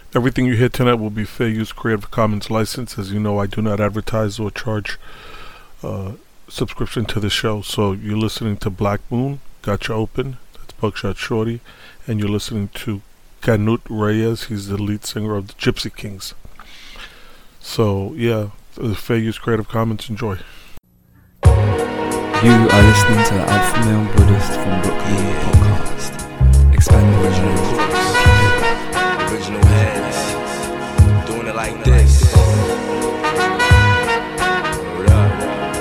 Everything you hear tonight will be fair use Creative Commons license. As you know, I do not advertise or charge subscription to the show. So you're listening to Black Moon, Gotcha Open, that's Buckshot Shorty, and you're listening to Canut Reyes. He's the lead singer of the Gypsy Kings. So yeah, fair use Creative Commons. Enjoy. You are listening to the Alpha Male Buddhist from Brooklyn podcast. Expanding original heads, doing it like this. Hold up.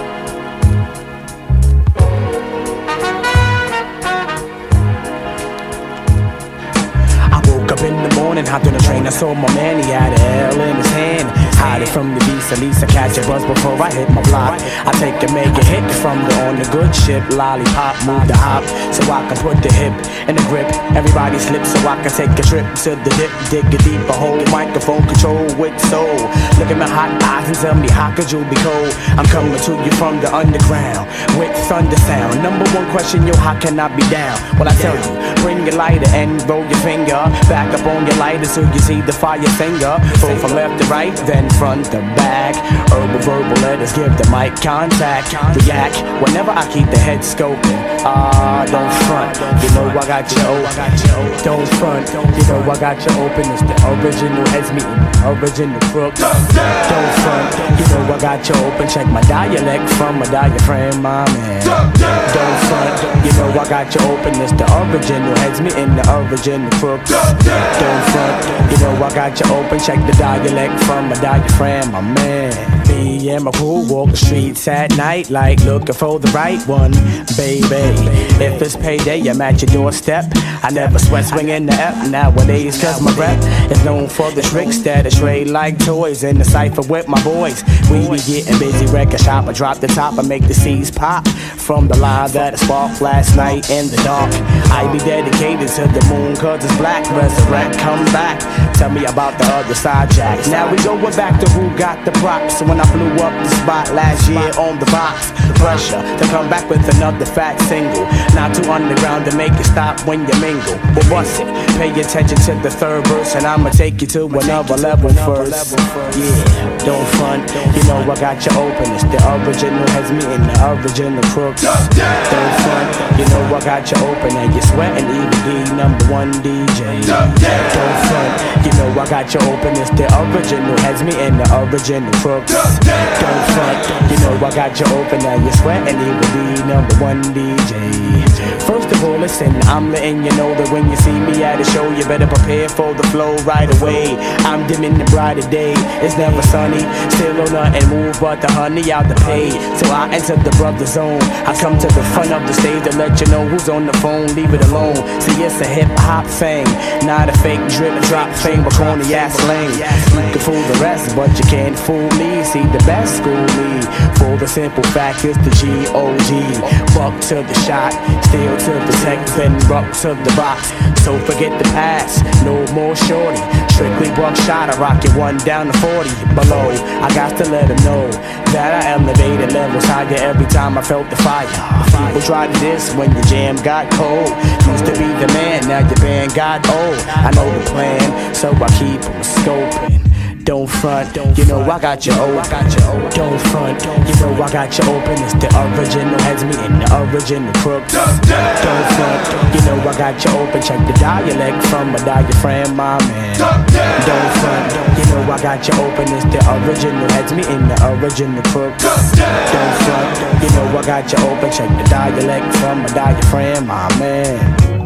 I woke up in the morning, hopped on the train, I saw my man, he had an L in his hand. Hide it from the beast, at least I catch a buzz before I hit my block. I take a mega hit from the on the good ship. Lollipop, move the hop, so I can put the hip in the grip. Everybody slips so I can take a trip to the dip. Dig a deeper hole, microphone control with soul. Look at my hot eyes and tell me how could you be cold? I'm coming to you from the underground with thunder sound. Number one question, yo, how can I be down? Well, I tell you, bring your lighter and roll your finger back up on your lighter so you see the fire finger. Pull from left to right, then front to back. Herbal verbal letters give the mic contact. React whenever I keep the head scoping. Don't front, you know I got you open. Don't front, you know I got you open. It's the original heads meeting, original crooks. Don't front, you know I got you open. Check my dialect from my diaphragm, my man. Don't front, you know I got you open. It's the original heads meeting, the original crooks. Don't front, you know I got you open. Check the dialect from my diaphragm, my man. Me and my crew walk the streets at night like looking for the right one, baby. If it's payday, I'm at your doorstep. I never sweat swinging the F nowadays, cause my rep is known for the tricks that are straight like toys. In the cypher with my boys, we be getting busy, record shop. I drop the top, I make the C's pop from the line that I sparked last night in the dark. I be dedicated to the moon cause it's black. Resurrect, come back, tell me about the other side, Jack. Now we going back to who got the props. When I blew up the spot last year on the box, pressure to come back with another fat single. Not too underground to make it stop when you mingle. Well, what's it? Pay attention to the third verse and I'ma take you to another level first. Yeah, don't front, you know I got you open. It's the original heads meeting the original crooks. Don't front, you know I got you open. And you're sweating even the number one DJ. Don't front, you know I got you open. It's the original heads meeting the original crooks. Don't front, you know I got you open. And you're sweating even the number one DJ. First of all, listen, I'm letting you know that when you see me at a show, you better prepare for the flow right away. I'm dimming the brighter day, it's never sunny. Still on nothing move but the honey out the pay. So I enter the brother zone. I come to the front of the stage to let you know who's on the phone. Leave it alone. See, it's a hip hop thing, not a fake drip drop thing, but corny ass slang. You can fool the rest, but you can't fool me. See, the best school me for the simple fact is the G.O.G. Buck to the shot, still to protect, then rock to the box. So forget the past, no more shorty. Strictly buckshot, I rock it 1 down to 40 below. I got to let them know that I elevated levels higher every time I felt the fire. People tried this when your jam got cold. Used to be the man, now your band got old. I know the plan, so I keep on scoping. Don't front, you know I got you open. Don't front, you know I got you open. It's the original heads meeting the original crooks. Don't front, you know I got you open. Check the dialect from my diaphragm, my man. Don't front, you know I got you open. It's the original heads meeting the original crooks. Don't front, you know I got you open. Check the dialect from my diaphragm, my man.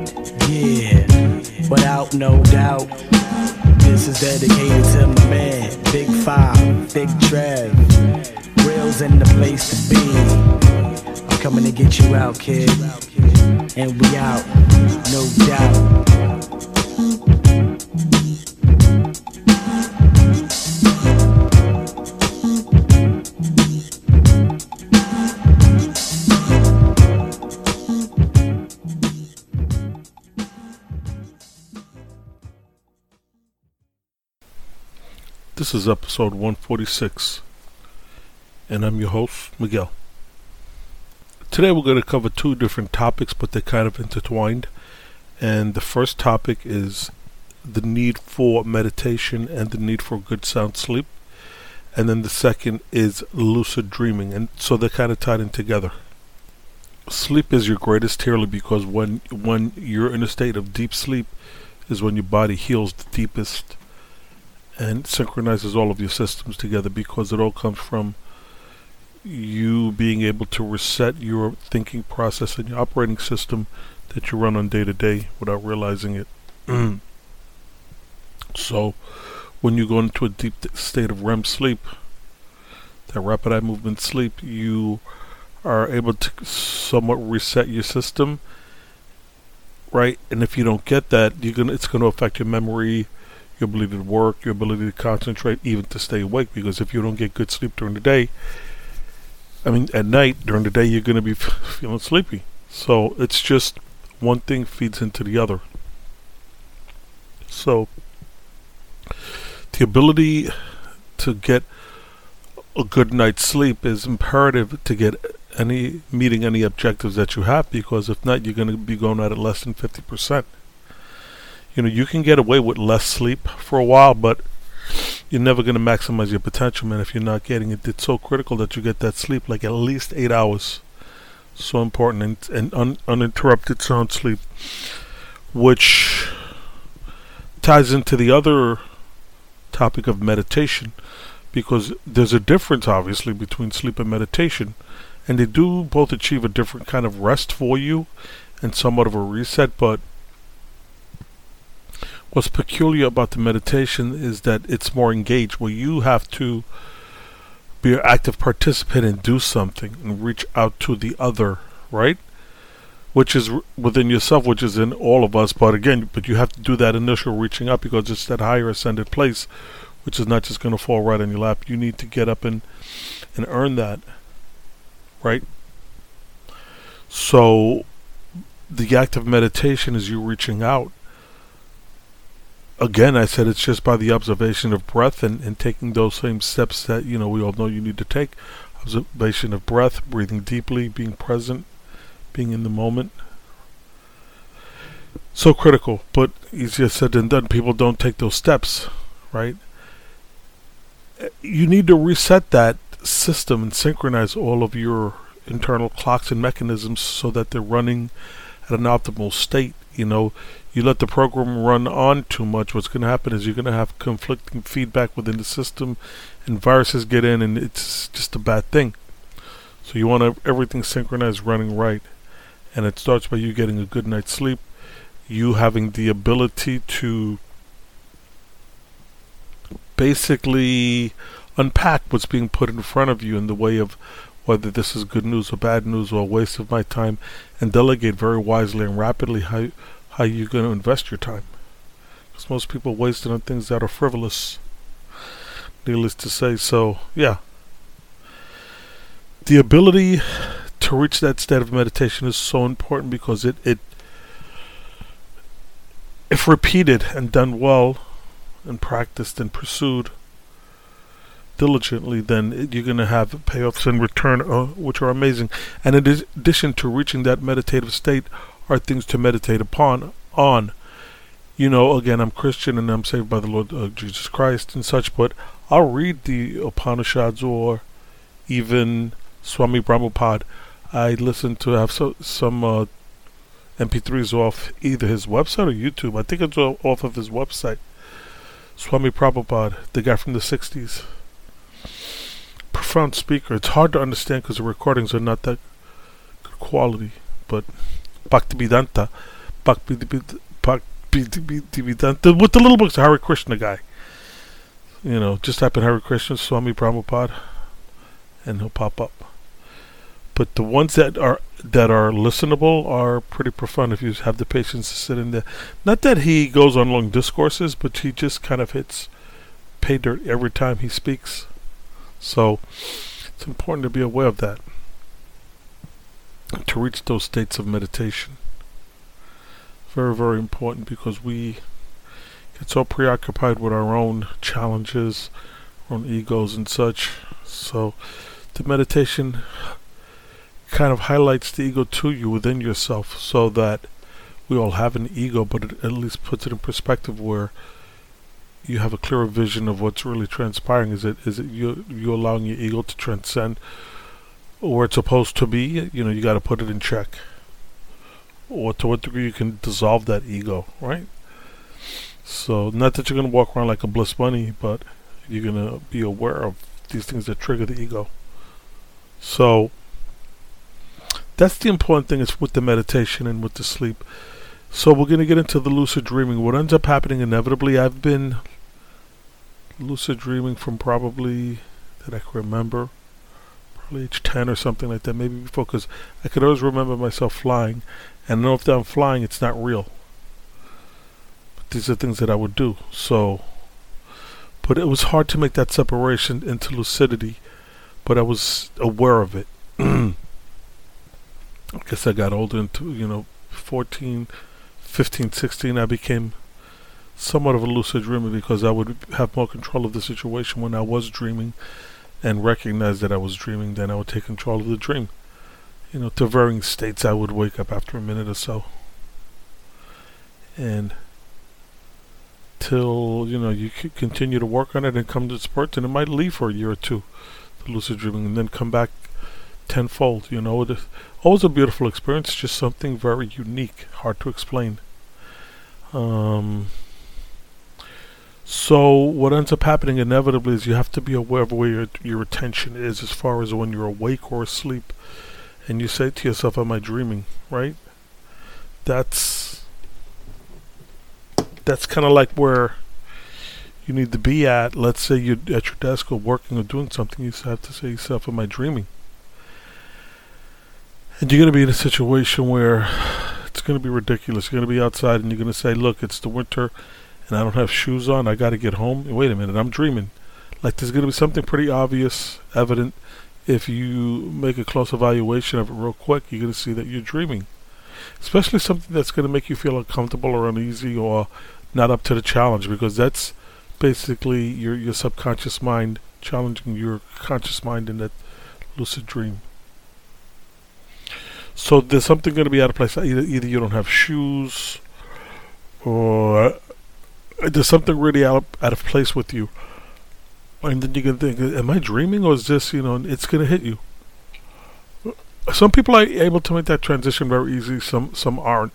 Yeah, without no doubt. This is dedicated to my man, Big Five, Big Trev. Reals in the place to be. I'm coming to get you out, kid. And we out, no doubt. This is episode 146, and I'm your host, Miguel. Today we're going to cover two different topics, but they're kind of intertwined. And the first topic is the need for meditation and the need for good sound sleep. And then the second is lucid dreaming. And so they're kind of tied in together. Sleep is your greatest healer because when you're in a state of deep sleep is when your body heals the deepest and synchronizes all of your systems together, because it all comes from you being able to reset your thinking process and your operating system that you run on day to day without realizing it. So when you go into a deep state of REM sleep, that rapid eye movement sleep, you are able to somewhat reset your system, right? And if you don't get that, it's going to affect your memory, your ability to work, your ability to concentrate, even to stay awake. Because if you don't get good sleep during the day, at night, during the day, you're going to be feeling sleepy. So it's just one thing feeds into the other. So the ability to get a good night's sleep is imperative to get meeting any objectives that you have, because if not, you're going to be going at it less than 50%. You can get away with less sleep for a while, but you're never going to maximize your potential, man, if you're not getting it. It's so critical that you get that sleep, like at least 8 hours. So important. And uninterrupted sound sleep, which ties into the other topic of meditation, because there's a difference, obviously, between sleep and meditation, and they do both achieve a different kind of rest for you and somewhat of a reset. But what's peculiar about the meditation is that it's more engaged, where you have to be an active participant and do something and reach out to the other, right? Which is within yourself, which is in all of us. But you have to do that initial reaching out, because it's that higher ascended place, which is not just going to fall right on your lap. You need to get up and earn that, right? So the act of meditation is you reaching out. Again, I said it's just by the observation of breath and taking those same steps that we all know you need to take. Observation of breath, breathing deeply, being present, being in the moment. So critical, but easier said than done. People don't take those steps, right? You need to reset that system and synchronize all of your internal clocks and mechanisms so that they're running at an optimal state. You let the program run on too much, what's going to happen is you're going to have conflicting feedback within the system, and viruses get in, and it's just a bad thing. So you want everything synchronized, running right. And it starts by you getting a good night's sleep, you having the ability to basically unpack what's being put in front of you in the way of whether this is good news or bad news or a waste of my time, and delegate very wisely and rapidly how you're going to invest your time. Because most people waste it on things that are frivolous, needless to say. So, yeah. The ability to reach that state of meditation is so important, because it if repeated and done well and practiced and pursued diligently, then you're going to have payoffs in return which are amazing. And in addition to reaching that meditative state are things to meditate upon. Again, I'm Christian and I'm saved by the Lord Jesus Christ and such, but I'll read the Upanishads or even Swami Prabhupada. I listen to have some MP3s off either his website or YouTube. I think it's off of his website. Swami Prabhupada, the guy from the 60s. Profound speaker. It's hard to understand because the recordings are not that good quality. But Bhaktivedanta, with the little books, the Hare Krishna guy. Just type in Hare Krishna, Swami Prabhupada, and he'll pop up. But the ones that are listenable are pretty profound if you have the patience to sit in there. Not that he goes on long discourses, but he just kind of hits pay dirt every time he speaks. So it's important to be aware of that, to reach those states of meditation. Very, very important, because we get so preoccupied with our own challenges, our own egos and such. So the meditation kind of highlights the ego to you within yourself, so that we all have an ego, but it at least puts it in perspective where you have a clearer vision of what's really transpiring. Is it you allowing your ego to transcend where it's supposed to be? You know, you got to put it in check. Or to what degree you can dissolve that ego, right? So, not that you're going to walk around like a bliss bunny, but you're going to be aware of these things that trigger the ego. So, that's the important thing is with the meditation and with the sleep. So, we're going to get into the lucid dreaming. What ends up happening inevitably, I've been lucid dreaming from probably, that I can remember, probably age 10 or something like that, maybe before, because I could always remember myself flying. And I know if I'm flying, it's not real. But these are things that I would do. So, but it was hard to make that separation into lucidity. But I was aware of it. I guess I got older into, 14, 15, 16. I became somewhat of a lucid dreamer because I would have more control of the situation when I was dreaming and recognize that I was dreaming. Then I would take control of the dream. To varying states, I would wake up after a minute or so. And till, you could continue to work on it and come to spurts, and it might leave for a year or two, the lucid dreaming, and then come back tenfold. It is always a beautiful experience, just something very unique, hard to explain. So what ends up happening inevitably is you have to be aware of where your attention is as far as when you're awake or asleep. And you say to yourself, am I dreaming, right? That's kind of like where you need to be at. Let's say you're at your desk or working or doing something. You have to say to yourself, am I dreaming? And you're going to be in a situation where it's going to be ridiculous. You're going to be outside and you're going to say, look, it's the winter and I don't have shoes on. I got to get home. Wait a minute, I'm dreaming. Like there's going to be something pretty obvious, evident. If you make a close evaluation of it real quick, you're going to see that you're dreaming. Especially something that's going to make you feel uncomfortable or uneasy or not up to the challenge, because that's basically your subconscious mind challenging your conscious mind in that lucid dream. So there's something going to be out of place. Either you don't have shoes or there's something really out of place with you. And then you're going to think, am I dreaming or is this, it's going to hit you. Some people are able to make that transition very easily, some aren't.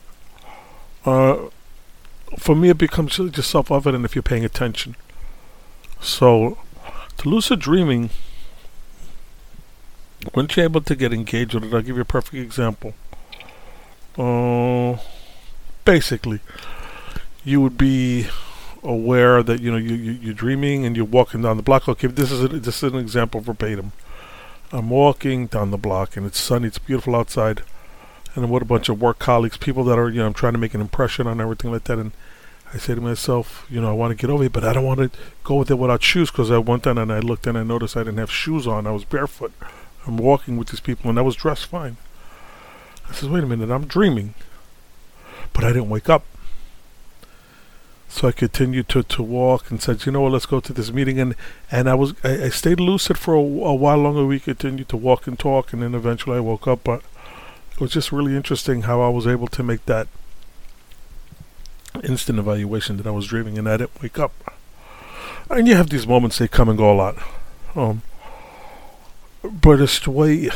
For me, it becomes just self-evident if you're paying attention. So, to lucid dreaming, once you're able to get engaged with it, I'll give you a perfect example. Basically, you would be aware that you're dreaming and you're walking down the block. Okay, this is an example verbatim. I'm walking down the block and it's sunny, it's beautiful outside, and I'm with a bunch of work colleagues, people that are I'm trying to make an impression on everything like that. And I say to myself, I want to get over it, but I don't want to go with it without shoes, because I went down and I looked and I noticed I didn't have shoes on. I was barefoot. I'm walking with these people and I was dressed fine. I said, wait a minute, I'm dreaming, but I didn't wake up. So I continued to walk and said, let's go to this meeting. And I stayed lucid for a while longer. We continued to walk and talk, and then eventually I woke up. But it was just really interesting how I was able to make that instant evaluation that I was dreaming and I didn't wake up. And you have these moments, they come and go a lot. But it's the way,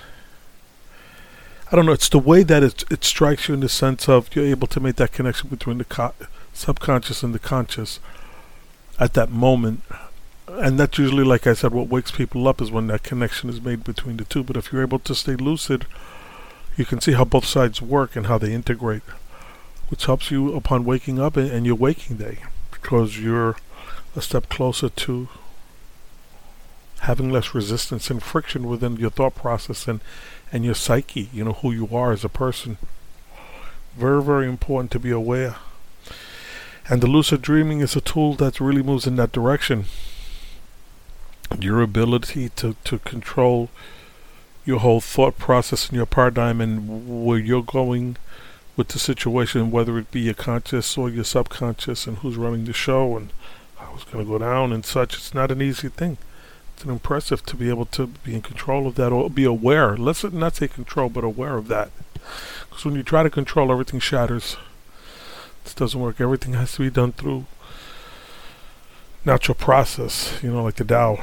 I don't know, it's the way that it strikes you in the sense of you're able to make that connection between the subconscious and the conscious at that moment. And that's usually, like I said, what wakes people up is when that connection is made between the two. But if you're able to stay lucid, you can see how both sides work and how they integrate, which helps you upon waking up and your waking day, because you're a step closer to having less resistance and friction within your thought process and your psyche, who you are as a person. Very, very important to be aware. And the lucid dreaming is a tool that really moves in that direction. Your ability to control your whole thought process and your paradigm and where you're going with the situation, whether it be your conscious or your subconscious, and who's running the show and how it's going to go down and such. It's not an easy thing. It's impressive to be able to be in control of that, or be aware. Let's not say control, but aware of that. Because when you try to control, everything shatters. This doesn't work. Everything has to be done through natural process, like the Tao.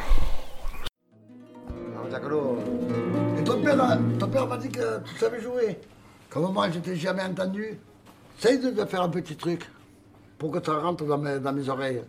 Et ton père m'a dit que tu savais jouer. Comme moi, je t'ai jamais entendu. Essaye de faire un petit truc pour que ça rentre dans mes oreilles.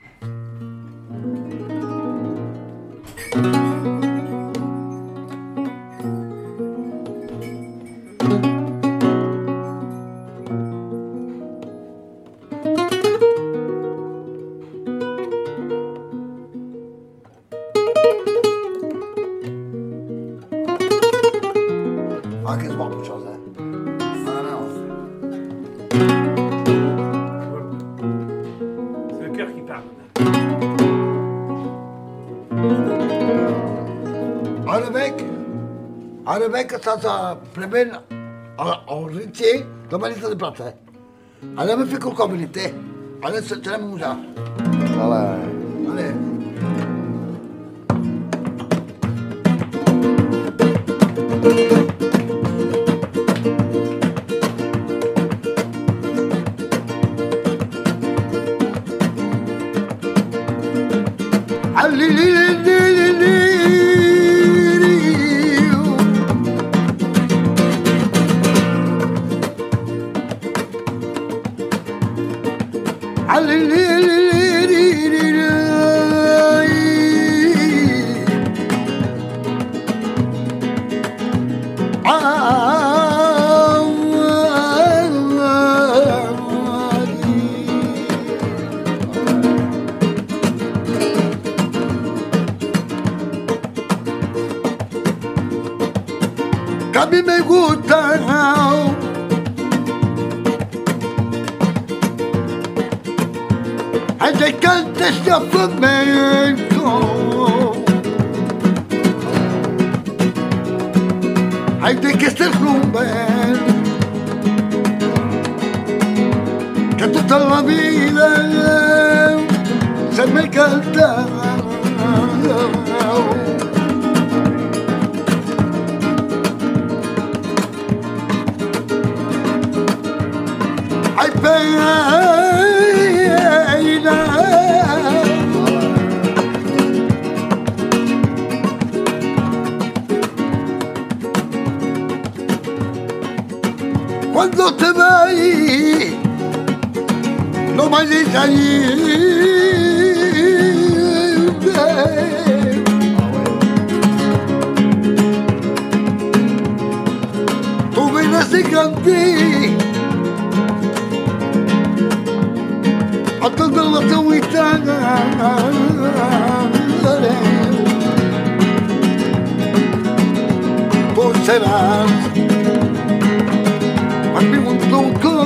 Ah, qu'est-ce que c'est beaucoup de choses, hein. Ah, non. C'est le cœur qui parle. Alle weken staat plemen al ritje, dan ben ik de platte. Alle me fico community. Alle se tenemos musa. Alle. A mí me gusta el que cante este flamenco, hay de que se rumben, que toda la vida se me canta. Ay, pena. Cuando te vayas, no vayas allí. Tú vienes y canté. A toda la tuitana tú serás a mí un color.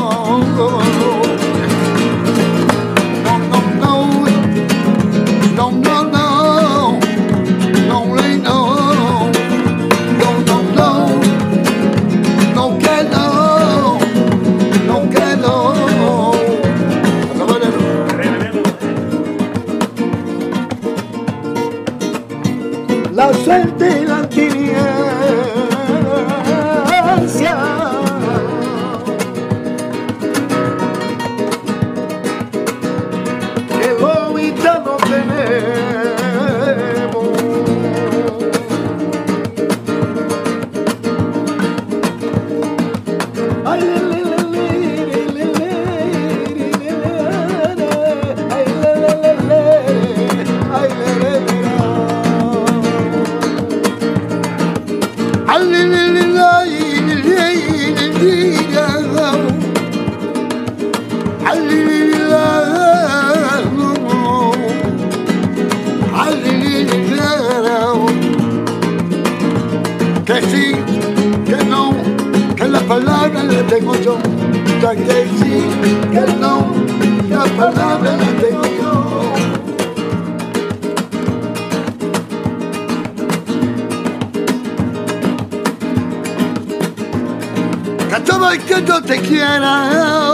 La suerte y la tirancia que ahorita no tenemos. Ay, que sí, que no, que la palabra la tengo yo. Que sí, que no, la palabra la tengo yo. Que todo el que yo te quiera.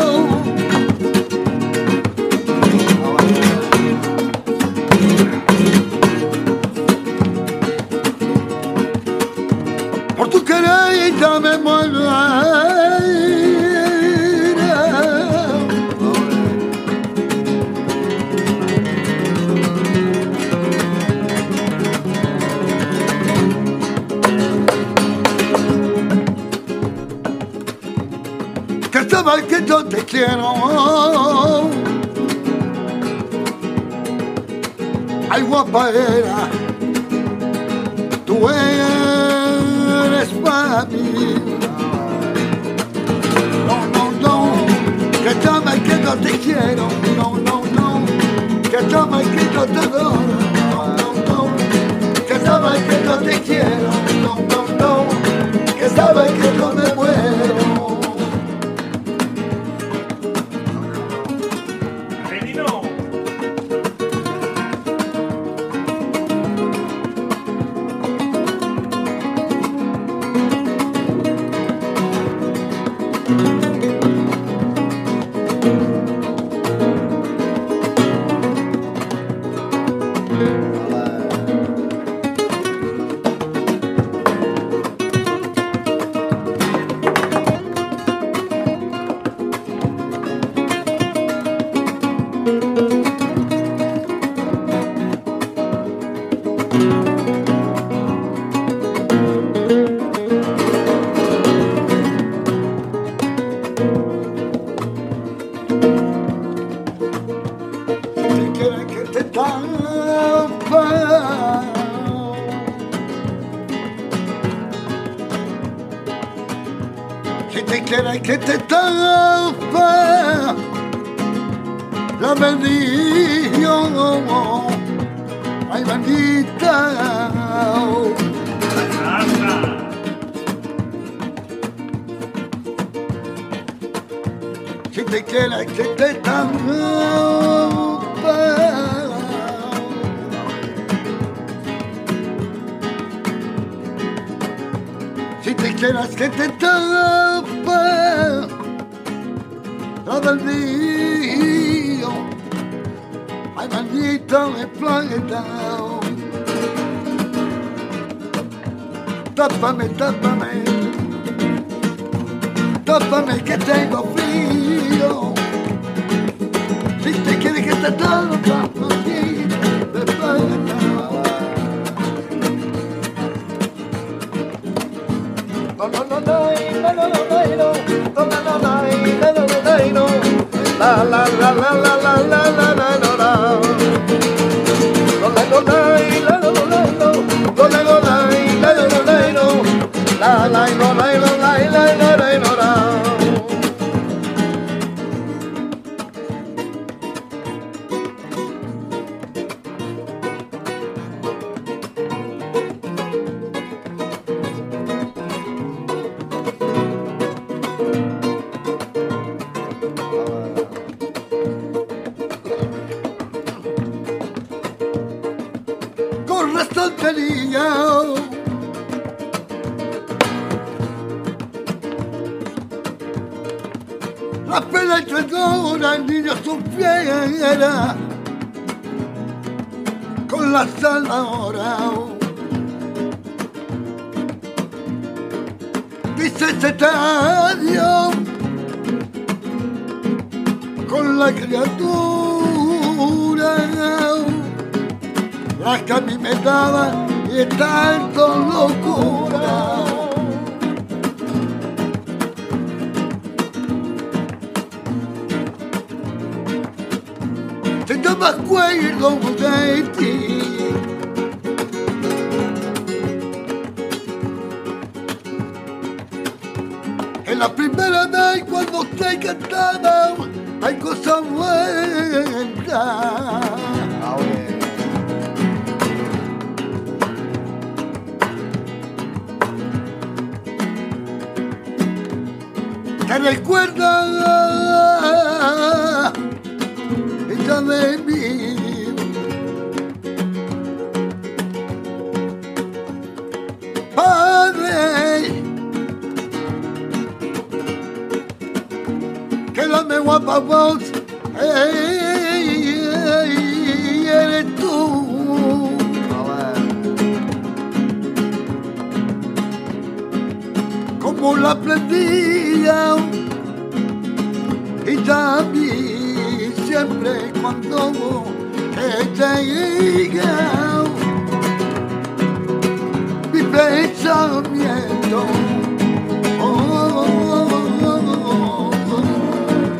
Por tu querer ya me muero. yo te quiero. Ay, guapaera, tú eres para mí. No, no, no, que llame que yo te quiero. No, no, no, que llame que yo te adoro. No, no, no, que llame que yo te quiero. No, no, no, que sabe que yo me muero. Que te tapa la bendición, ay bendita. Si te quiere que te tapa, si te quieras que te tapa la bendición, ay maldito el planeta. Tápame, tápame, tápame que tengo frío. Si te quieres que te tapa, de planeta. No, no, no, no, no, no, no, no. La la la la la la la la la la la. La pena entre todas el niño supiera con la zanahoria. Dice ese estadio con la criatura, la que a mí me daba y es tanto locura. Si yo me acuerdo de ti, en la primera vez cuando te cantaba, hay cosas buenas. ¿Te recuerdas ella de mí? Padre, que la me guapa voz eres tú. Como la aprendía y también siempre cuando ella llega mi pensamiento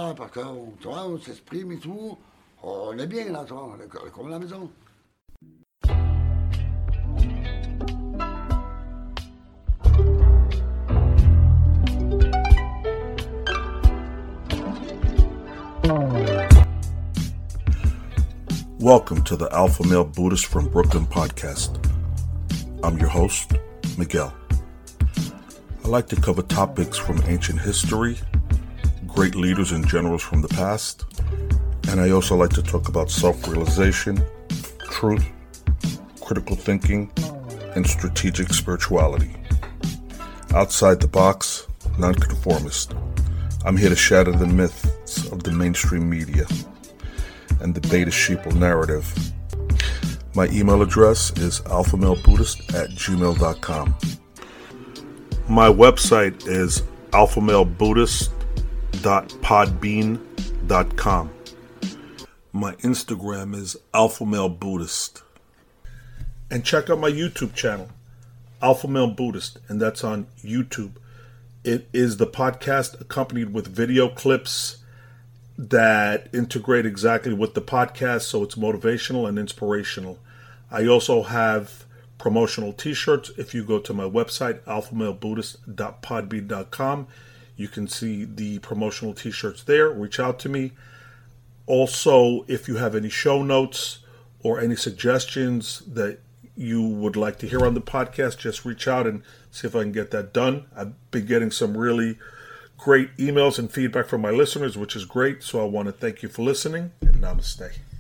ça, parce qu'on, tu vois, on s'exprime et tout. On est bien là, tu vois, on est comme à la maison. Welcome to the Alpha Male Buddhist from Brooklyn podcast. I'm your host, Miguel. I like to cover topics from ancient history, great leaders and generals from the past, and I also like to talk about self-realization, truth, critical thinking, and strategic spirituality. Outside the box, nonconformist. I'm here to shatter the myths of the mainstream media and the beta sheeple narrative. My email address is alphamalebuddhist@gmail.com. My website is alphamalebuddhist.podbean.com. My Instagram is alphamalebuddhist. And check out my YouTube channel, Alpha Male Buddhist, and that's on YouTube. It is the podcast accompanied with video clips that integrate exactly with the podcast, so it's motivational and inspirational. I also have promotional t-shirts. If you go to my website, alphamalebuddhist.podbean.com, you can see the promotional t-shirts there. Reach out to me. Also, if you have any show notes or any suggestions that you would like to hear on the podcast, just reach out and see if I can get that done. I've been getting some really great emails and feedback from my listeners, which is great. So I want to thank you for listening, and namaste.